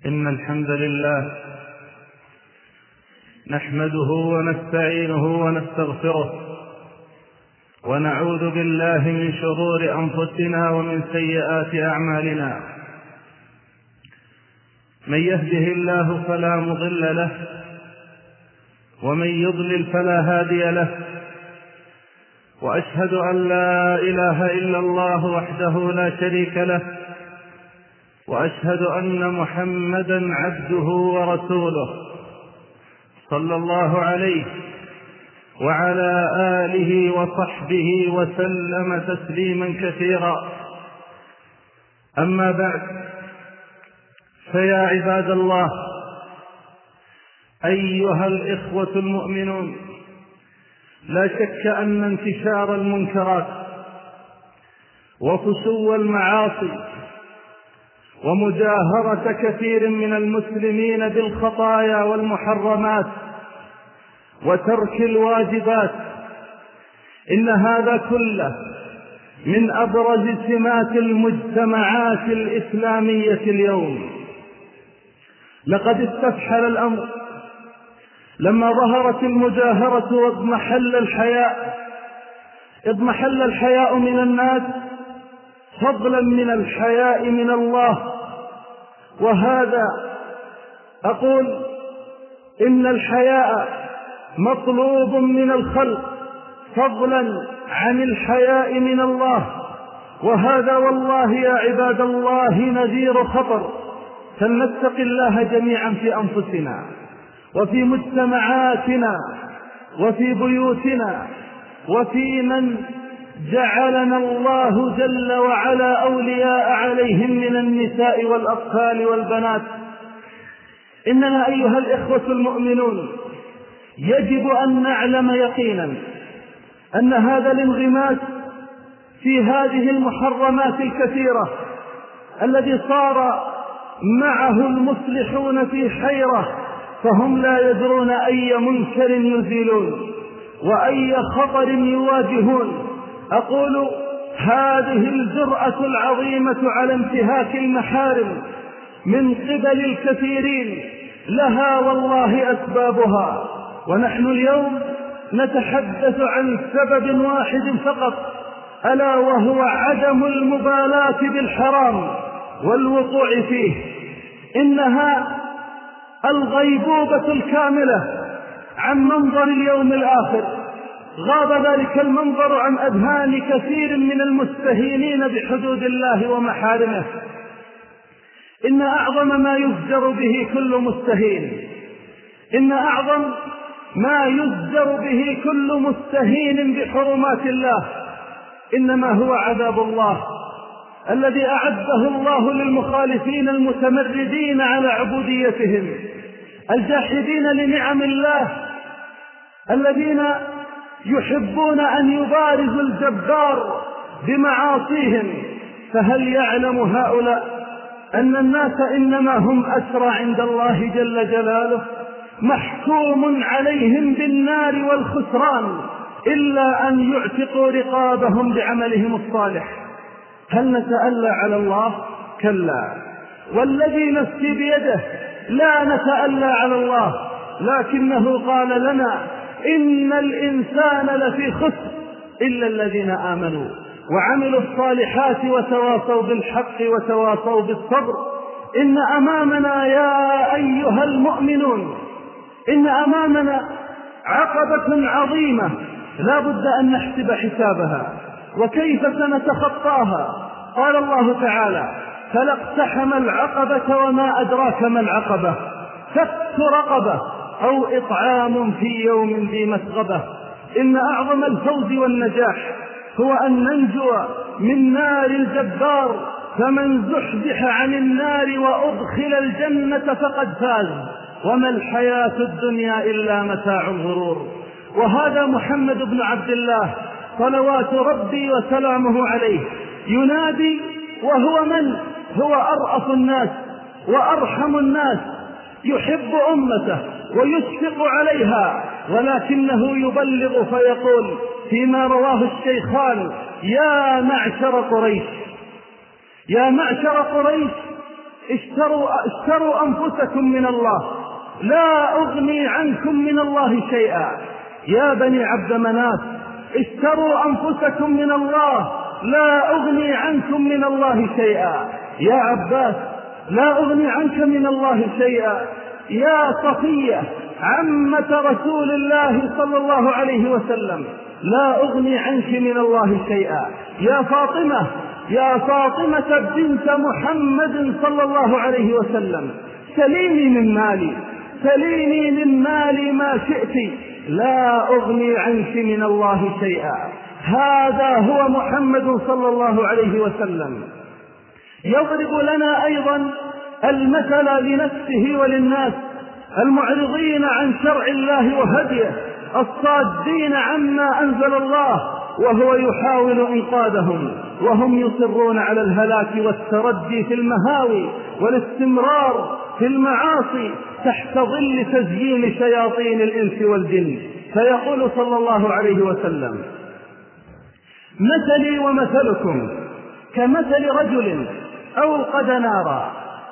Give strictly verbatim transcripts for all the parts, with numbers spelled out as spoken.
إن الحمد لله نحمده ونستعينه ونستغفره ونعوذ بالله من شرور أنفسنا ومن سيئات أعمالنا. من يهده الله فلا مضل له ومن يضلل فلا هادي له، وأشهد أن لا إله إلا الله وحده لا شريك له، وأشهد أن محمدا عبده ورسوله صلى الله عليه وعلى آله وصحبه وسلم تسليما كثيرا. أما بعد، فيا عباد الله أيها الإخوة المؤمنون، لا شك أن انتشار المنكرات وفشو المعاصي ومجاهرة كثير من المسلمين بالخطايا والمحرمات وترك الواجبات، إن هذا كله من أبرز سمات المجتمعات الإسلامية اليوم. لقد استفحل الأمر لما ظهرت المجاهرة واضمحل الحياء اضمحل الحياء من الناس فضلا من الحياء من الله. وهذا أقول إن الحياء مطلوب من الخلق فضلا عن الحياء من الله، وهذا والله يا عباد الله نذير خطر. فلنتق الله جميعا في أنفسنا وفي مجتمعاتنا وفي بيوتنا وفي من جعلنا الله جل وعلا أولياء عليهم من النساء والأطفال والبنات. إننا أيها الإخوة المؤمنون يجب أن نعلم يقينا أن هذا الانغماس في هذه المحرمات الكثيرة الذي صار معه المصلحون في حيرة، فهم لا يدرون أي منكر يزيلون وأي خطر يواجهون. أقول هذه الجرأة العظيمة على انتهاك المحارم من قبل الكثيرين لها والله أسبابها، ونحن اليوم نتحدث عن سبب واحد فقط، ألا وهو عدم المبالاة بالحرام والوقوع فيه. إنها الغيبوبة الكاملة عن منظر اليوم الآخر. غاب ذلك المنظر عن أذهان كثير من المستهينين بحدود الله ومحارمه. إن أعظم ما يزجر به كل مستهين إن أعظم ما يزجر به كل مستهين بحرمات الله إنما هو عذاب الله الذي أعده الله للمخالفين المتمردين على عبوديتهم، الجاحدين لنعم الله، الذين يحبون أن يبارزوا الجبار بمعاصيهم. فهل يعلم هؤلاء أن الناس إنما هم أسرى عند الله جل جلاله، محكوم عليهم بالنار والخسران إلا أن يعتقوا رقابهم بعملهم الصالح؟ هل نتألى على الله؟ كلا، والذي نفسي بيده لا نتألى على الله، لكنه قال لنا إن الإنسان لفي خسر إلا الذين آمنوا وعملوا الصالحات وتواصوا بالحق وتواصوا بالصبر. إن أمامنا يا أيها المؤمنون إن أمامنا عقبة عظيمة لا بد أن نحسب حسابها، وكيف سنتخطاها؟ قال الله تعالى: فلا اقتحم العقبة وما أدراك ما العقبة، فك رقبة أو إطعام في يوم ذي مسغبة. إن أعظم الفوز والنجاح هو أن ننجو من نار الجبار، فمن زحزح عن النار وأدخل الجنة فقد فاز، وما الحياة الدنيا إلا متاع الغرور. وهذا محمد بن عبد الله صلوات ربي وسلامه عليه ينادي، وهو من هو أرأف الناس وأرحم الناس، يحب أمته ويشفق عليها، ولكنه يبلغ فيقول فيما رواه الشيخان: يا معشر قريش، يا معشر قريش اشتروا, اشتروا أنفسكم من الله، لا أغني عنكم من الله شيئا. يا بني عبد مناف اشتروا أنفسكم من الله، لا أغني عنكم من الله شيئا. يا عباس لا أغني عنك من الله شيئا. يا صفية عمة رسول الله صلى الله عليه وسلم لا أغني عنك من الله شيئا. يا فاطمة يا فاطمة بنت محمد صلى الله عليه وسلم سليني من مالي، سليني من مالي ما شئت، لا أغني عنك من الله شيئا. هذا هو محمد صلى الله عليه وسلم. يضرب لنا أيضا المثل لنفسه وللناس المعرضين عن شرع الله وهديه، الصادين عما أنزل الله، وهو يحاول إنقاذهم وهم يصرون على الهلاك والتردي في المهاوي والاستمرار في المعاصي تحت ظل تزيين شياطين الإنس والجن. فيقول صلى الله عليه وسلم: مثلي ومثلكم كمثل رجل أوقد نارا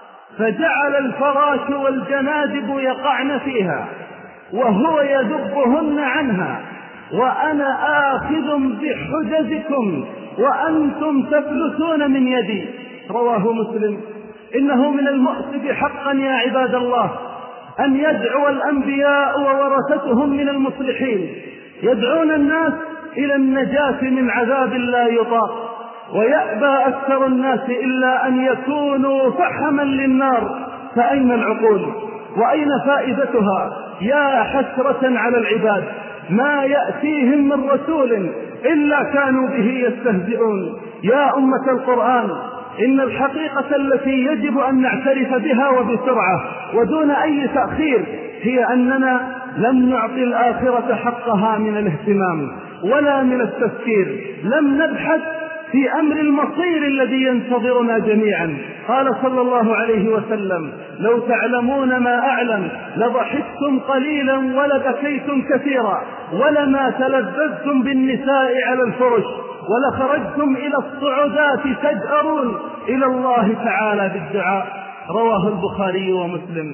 فجعل الفراش والجنادب يقعن فيها وهو يذبهن عنها، وأنا آخذ بحجزكم وأنتم تفلتون من يدي. رواه مسلم. إنه من المؤسف حقا يا عباد الله أن يدعو الأنبياء وورثتهم من المصلحين، يدعون الناس إلى النجاة من عذاب لا يطاق، ويأبى أكثر الناس إلا أن يكونوا فحما للنار. فأين العقول وأين فائدتها؟ يا حسرة على العباد، ما يأتيهم من رسول إلا كانوا به يستهزئون. يا أمة القرآن، إن الحقيقة التي يجب أن نعترف بها وبسرعة ودون أي تأخير هي أننا لم نعطي الآخرة حقها من الاهتمام ولا من التفكير، لم نبحث في أمر المصير الذي ينتظرنا جميعا. قال صلى الله عليه وسلم: لو تعلمون ما أعلم لضحكتم قليلا ولبكيتم كثيرا ولما تلذذتم بالنساء على الفرش ولخرجتم إلى الصعودات تجأرون إلى الله تعالى بالدعاء. رواه البخاري ومسلم.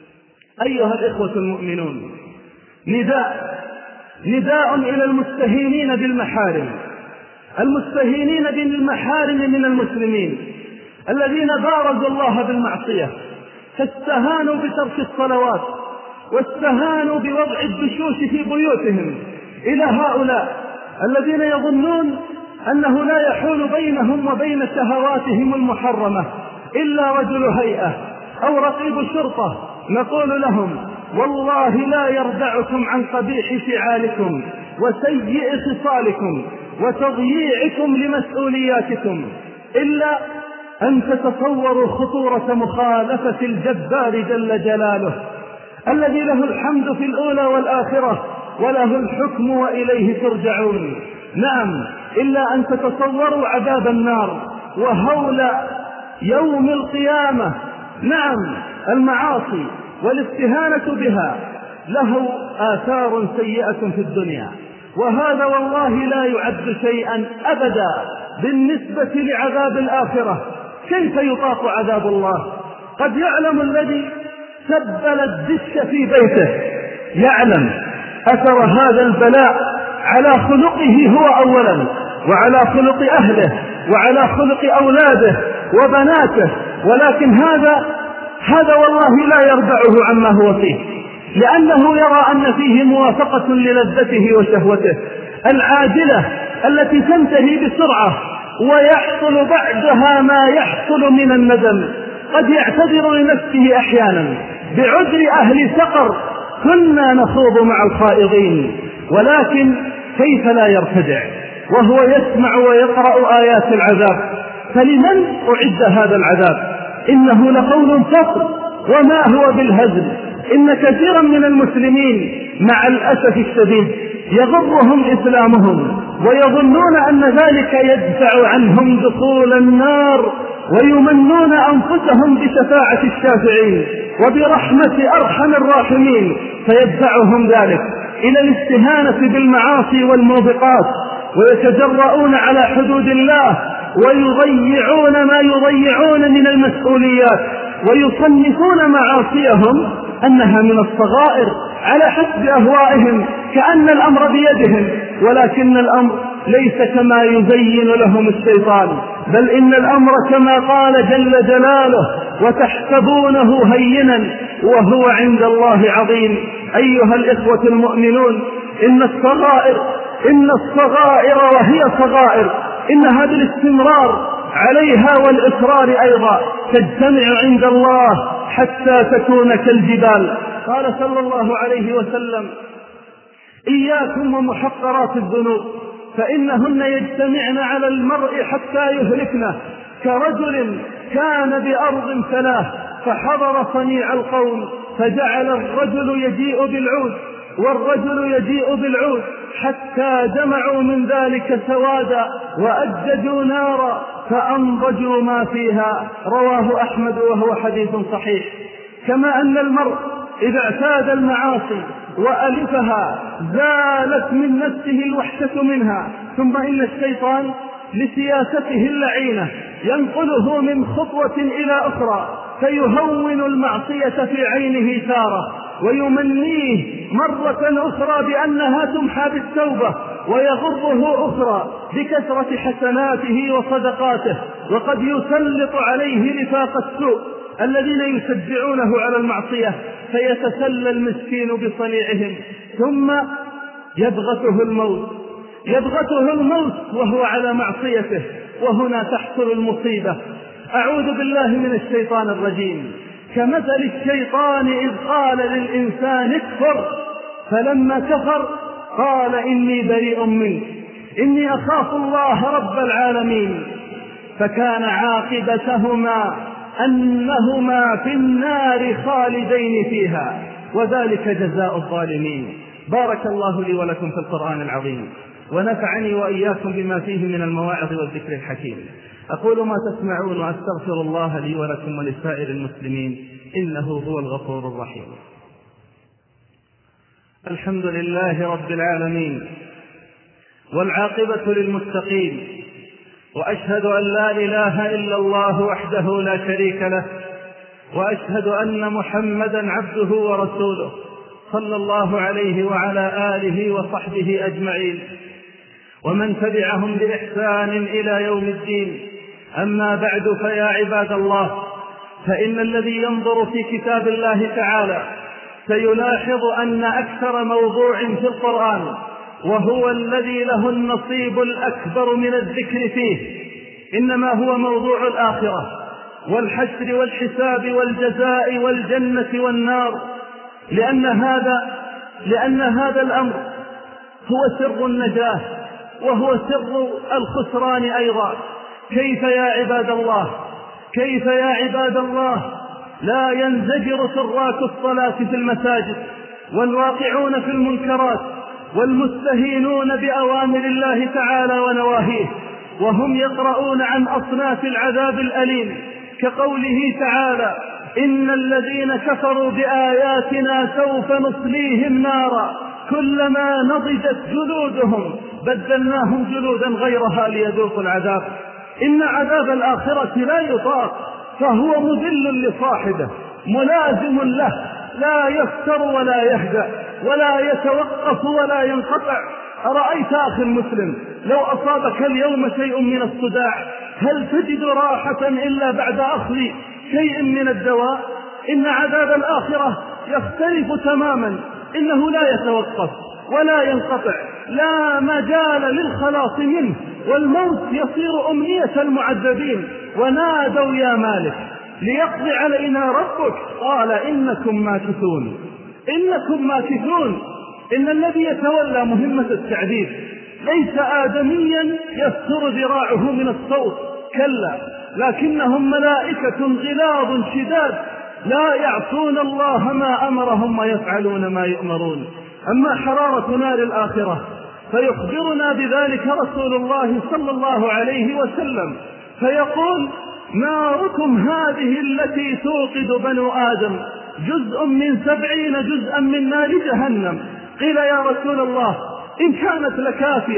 أيها الإخوة المؤمنون، نداء نداء إلى المستهينين بالمحارم، المستهينين بالمحارم من المسلمين الذين بارزوا الله بالمعصية، فاستهانوا بترك الصلوات واستهانوا بوضع الدشوش في بيوتهم. إلى هؤلاء الذين يظنون أنه لا يحول بينهم وبين شهواتهم المحرمة إلا رجل هيئة أو رقيب شرطة، نقول لهم: والله لا يردعكم عن قبيح فعالكم وسيء خصالكم وتضييعكم لمسؤولياتكم إلا أن تتصوروا خطورة مخالفة الجبار جل جلاله الذي له الحمد في الأولى والآخرة وله الحكم وإليه ترجعون. نعم، إلا أن تتصوروا عذاب النار وهول يوم القيامة. نعم، المعاصي والاستهانة بها له آثار سيئة في الدنيا، وهذا والله لا يعد شيئا أبدا بالنسبة لعذاب الآخرة. كيف يطاق عذاب الله؟ قد يعلم الذي سبل الدش في بيته، يعلم أثر هذا البلاء على خلقه هو أولا، وعلى خلق أهله، وعلى خلق أولاده وبناته، ولكن هذا هذا والله لا يرضعه عما هو فيه، لأنه يرى أن فيه موافقة للذته وشهوته العاجلة التي تنتهي بسرعة، ويحصل بعدها ما يحصل من الندم. قد يعتذر لنفسه أحيانا بعذر أهل سقر: كنا نخوض مع الخائضين. ولكن كيف لا يرتدع وهو يسمع ويقرأ آيات العذاب؟ فلمن أعد هذا العذاب؟ إنه لقول فصل وما هو بالهزل. إن كثيرا من المسلمين مع الأسف الشديد يغرهم إسلامهم ويظنون أن ذلك يدفع عنهم دخول النار، ويمنون أنفسهم بشفاعة الشافعين وبرحمة أرحم الراحمين، فيدفعهم ذلك إلى الاستهانة بالمعاصي والموبقات، ويتجرؤون على حدود الله ويضيعون ما يضيعون من المسؤوليات، ويصنفون معاصيهم أنها من الصغائر على حسب أهوائهم كأن الأمر بيدهم، ولكن الأمر ليس كما يزين لهم الشيطان، بل إن الأمر كما قال جل جلاله: وتحسبونه هينا وهو عند الله عظيم. أيها الإخوة المؤمنون، إن الصغائر إن الصغائر وهي صغائر إنها بالاستمرار عليها والإصرار أيضا تجتمع عند الله حتى تكون كالجبال. قال صلى الله عليه وسلم: إياكم ومحقرات الذنوب فإنهن يجتمعن على المرء حتى يهلكنه، كرجل كان بأرض ثلاث فحضر صنيع القوم فجعل الرجل يجيء بالعود والرجل يجيء بالعود حتى جمعوا من ذلك سوادا وأججوا نارا فأنضجوا ما فيها. رواه أحمد وهو حديث صحيح. كما أن المرء إذا اعتاد المعاصي وألفها زالت من نفسه الوحشة منها، ثم إن الشيطان لسياسته اللعينة ينقله من خطوة إلى أخرى فيهون المعصية في عينه تارة ويمنيه مرة أخرى بأنها تمحى بالتوبة، ويغضه أخرى بكثرة حسناته وصدقاته، وقد يسلط عليه رفاق السوء الذين يشجعونه على المعصية فيتسلى المسكين بصنيعهم، ثم يبغته الموت يبغته الموت وهو على معصيته، وهنا تحصل المصيبة. أعوذ بالله من الشيطان الرجيم. كمثل الشيطان إذ قال للإنسان اكفر فلما كفر قال إني بريء منك إني أخاف الله رب العالمين، فكان عاقبتهما أنهما في النار خالدين فيها وذلك جزاء الظالمين. بارك الله لي ولكم في القرآن العظيم، ونفعني وإياكم بما فيه من المواعظ والذكر الحكيم. أقول ما تسمعون وأستغفر الله لي ولكم ولسائر المسلمين إنه هو الغفور الرحيم. الحمد لله رب العالمين، والعاقبة للمتقين، وأشهد أن لا إله إلا الله وحده لا شريك له، وأشهد أن محمدا عبده ورسوله صلى الله عليه وعلى آله وصحبه أجمعين ومن تبعهم بإحسان إلى يوم الدين. أما بعد، فيا عباد الله، فإن الذي ينظر في كتاب الله تعالى سيلاحظ أن أكثر موضوع في القرآن وهو الذي له النصيب الأكبر من الذكر فيه إنما هو موضوع الآخرة والحشر والحساب والجزاء والجنة والنار، لأن هذا لأن هذا الأمر هو سر النجاة وهو سر الخسران أيضا. كيف يا عباد الله كيف يا عباد الله لا ينزجر سراك الصلاة في المساجد والواقعون في المنكرات والمستهينون بأوامر الله تعالى ونواهيه وهم يقرؤون عن أصناف العذاب الأليم، كقوله تعالى: إن الذين كفروا بآياتنا سوف نصليهم نارا كلما نضجت جلودهم بدلناهم جلودا غيرها ليذوقوا العذاب. إن عذاب الآخرة لا يطاق، فهو مذل لصاحبه ملازم له، لا يفتر ولا يهدأ ولا يتوقف ولا ينقطع. أرأيت أخي المسلم لو أصابك اليوم شيء من الصداع هل تجد راحة إلا بعد أخذ شيء من الدواء؟ إن عذاب الآخرة يختلف تماما، إنه لا يتوقف ولا ينقطع، لا مجال للخلاص منه، والموت يصير أمنية المعذبين. ونادوا يا مالك ليقضي علينا ربك قال إنكم ماكثون إنكم ماكثون. إن الذي يتولى مهمة التعذيب ليس آدميا يستر ذراعه من الصوت، كلا، لكنهم ملائكة غلاظ شداد لا يعصون الله ما أمرهم ويفعلون ما يؤمرون. أما حرارة نار الآخرة فيخبرنا بذلك رسول الله صلى الله عليه وسلم فيقول: ناركم هذه التي توقد بنو آدم جزء من سبعين جزءا من نار جهنم. قيل: يا رسول الله إن كانت لكافية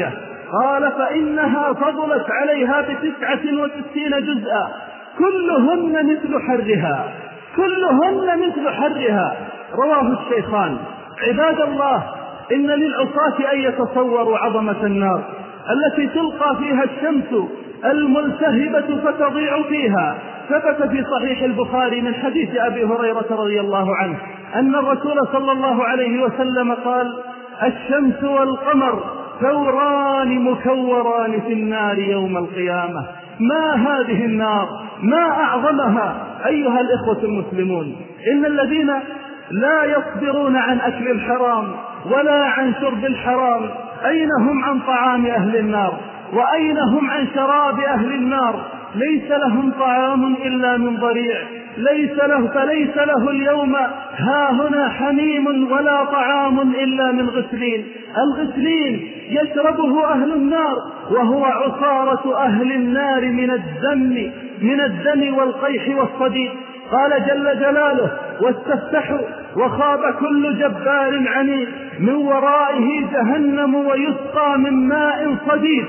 قال فإنها فضلت عليها بتسعة وتسعين جزءا كلهن مثل حرها، كلهن مثل حرها. رواه الشيخان. عباد الله، إن للعصاة أن يتصوروا عظمة النار التي تلقى فيها الشمس الملتهبة فتضيع فيها. ثبت في صحيح البخاري من حديث أبي هريرة رضي الله عنه أن الرسول صلى الله عليه وسلم قال: الشمس والقمر ثوران مكوران في النار يوم القيامة. ما هذه النار، ما أعظمها أيها الإخوة المسلمون. إن الذين لا يصبرون عن أكل الحرام ولا عن شرب الحرام أين هم عن طعام أهل النار، وأين هم عن شراب أهل النار؟ ليس لهم طعام إلا من ضريع، ليس له فليس له اليوم هاهنا حميم ولا طعام إلا من غسلين. الغسلين يشربه أهل النار وهو عصارة أهل النار من الدم من الدم والقيح والصديد. قال جل جلاله: واستفتحوا وخاب كل جبار عنيد من ورائه جهنم ويسقى من ماء صديد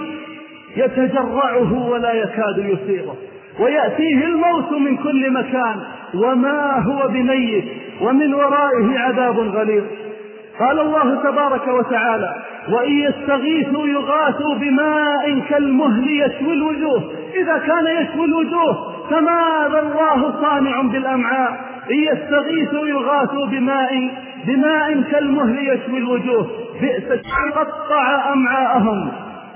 يتجرعه ولا يكاد يصيبه ويأتيه الموت من كل مكان وما هو بميت ومن ورائه عذاب غليظ. قال الله تبارك وتعالى: وإن يستغيثوا يغاثوا بماء كالمهل يشوي الوجوه. إذا كان يشوي الوجوه فماذا الله صانع بالأمعاء؟ إن يستغيثوا يغاثوا بماء بماء كالمهل يشوي الوجوه بئس الشيء قطع أمعاءهم.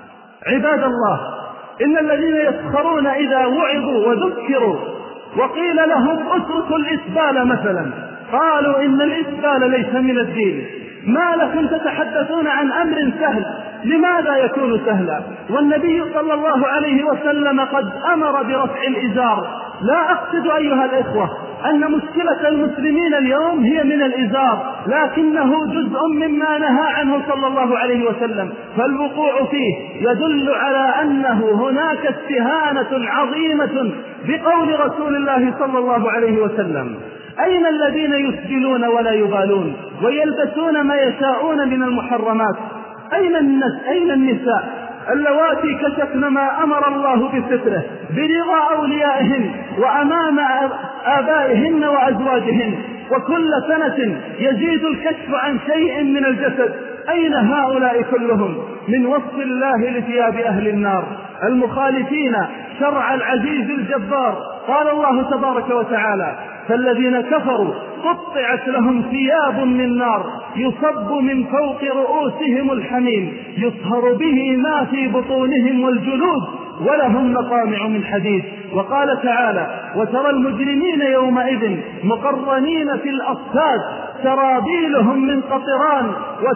عباد الله، إن الذين يسخرون إذا وعظوا وذكروا وقيل لهم اتركوا الإسبال مثلا قالوا إن الإسبال ليس من الدين. ما لكم تتحدثون عن أمر سهل، لماذا يكون سهلا؟ والنبي صلى الله عليه وسلم قد أمر برفع الإزار. لا أقصد أيها الإخوة أن مشكلة المسلمين اليوم هي من الإزار، لكنه جزء مما نهى عنه صلى الله عليه وسلم، فالوقوع فيه يدل على أنه هناك استهانة عظيمة بقول رسول الله صلى الله عليه وسلم. أين الذين يسبلون ولا يبالون ويلبسون ما يشاءون من المحرمات؟ أين الناس أين النساء اللواتي كشفن ما أمر الله بستره برضا أوليائهن وأمام آبائهن وأزواجهن، وكل سنة يزيد الكشف عن شيء من الجسد؟ أين هؤلاء كلهم من وصف الله لثياب أهل النار المخالفين شرع العزيز الجبار؟ قال الله تبارك وتعالى: فالذين كفروا قطعت لهم ثياب من نار يصب من فوق رؤوسهم الحميم يصهر به ما في بطونهم والجلود ولهم مقامع من حديد. وقال تعالى: وترى المجرمين يومئذ مقرنين في الأصفاد سرابيلهم من قطران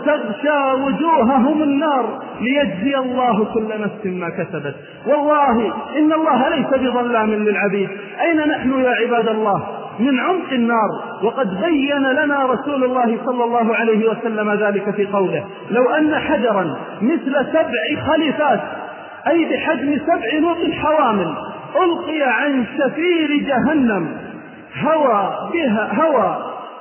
وتغشى وجوههم النار ليجزي الله كل نفس ما كسبت. والله إن الله ليس بظلام للعبيد. أين نحن يا عباد الله من عمق النار؟ وقد بين لنا رسول الله صلى الله عليه وسلم ذلك في قوله: لو أن حجرا مثل سبع خليفات أي بحجم سبع نوق حوامل ألقي عن شفير جهنم هوى بها, هوى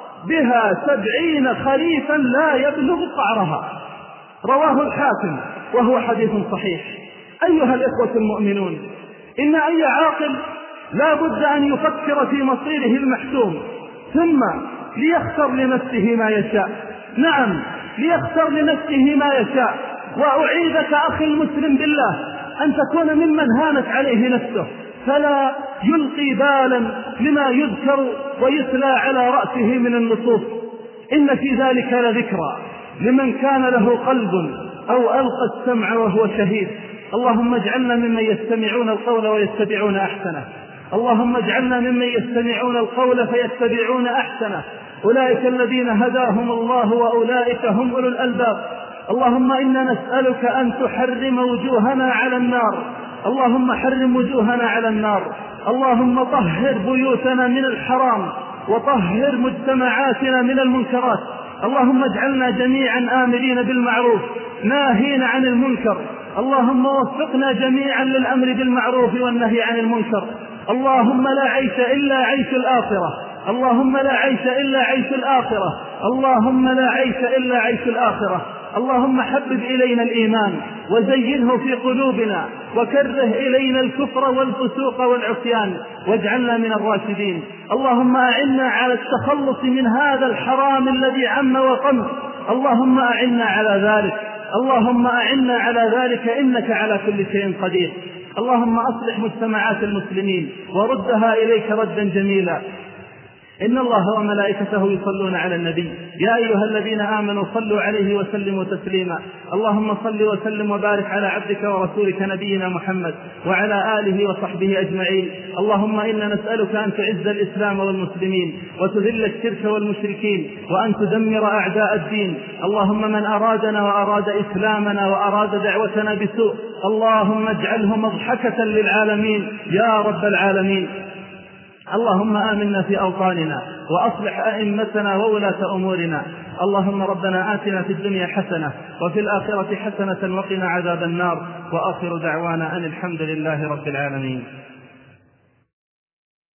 بها سبعين خريفا لا يبلغ قعرها. رواه الحاكم وهو حديث صحيح. أيها الإخوة المؤمنون، إن أي عاقل لا بد أن يفكر في مصيره المحتوم ثم ليختار لنفسه ما يشاء. نعم، ليختار لنفسه ما يشاء. وأعيذك أخي المسلم بالله أن تكون ممن هانت عليه نفسه فلا يلقي بالا لما يذكر ويتلى على رأسه من النصوص. إن في ذلك لذكرى لمن كان له قلب أو ألقى السمع وهو شهيد. اللهم اجعلنا ممن يستمعون القول ويتبعون أحسنه. اللهم اجعلنا ممن يستمعون القول فيتبعون أحسنه. أولئك الذين هداهم الله وأولئك هم أولو الألباب. اللهم إنا نسألك أن تحرم وجوهنا على النار. اللهم حرم وجوهنا على النار. اللهم طهر بيوتنا من الحرام وطهر مجتمعاتنا من المنكرات. اللهم اجعلنا جميعا آمرين بالمعروف ناهين عن المنكر. اللهم وفقنا جميعا للأمر بالمعروف والنهي عن المنكر. اللهم لا عيش إلا عيش الآخرة، اللهم لا عيش إلا عيش الآخرة، اللهم لا عيش إلا عيش الآخرة. اللهم حبب إلينا الإيمان وزينه في قلوبنا وكره إلينا الكفر والفسوق والعصيان واجعلنا من الراشدين. اللهم أعنا على التخلص من هذا الحرام الذي عم وطم، اللهم أعنا على ذلك، اللهم أعنا على ذلك إنك على كل شيء قدير. اللهم أصلح مجتمعات المسلمين وردها إليك ردا جميلا. إن الله وملائكته يصلون على النبي يا أيها الذين آمنوا صلوا عليه وسلموا تسليما. اللهم صل وسلم وبارك على عبدك ورسولك نبينا محمد وعلى آله وصحبه أجمعين. اللهم إنا نسألك أن تعز الإسلام والمسلمين وتذل الشرك والمشركين وأن تدمر أعداء الدين. اللهم من أرادنا وأراد إسلامنا وأراد دعوتنا بسوء اللهم اجعله مضحكة للعالمين يا رب العالمين. اللهم آمنا في أوطاننا وأصلح أئمتنا وولاة أمورنا. اللهم ربنا آتنا في الدنيا حسنة وفي الآخرة حسنة وقنا عذاب النار. وآخر دعوانا أن الحمد لله رب العالمين.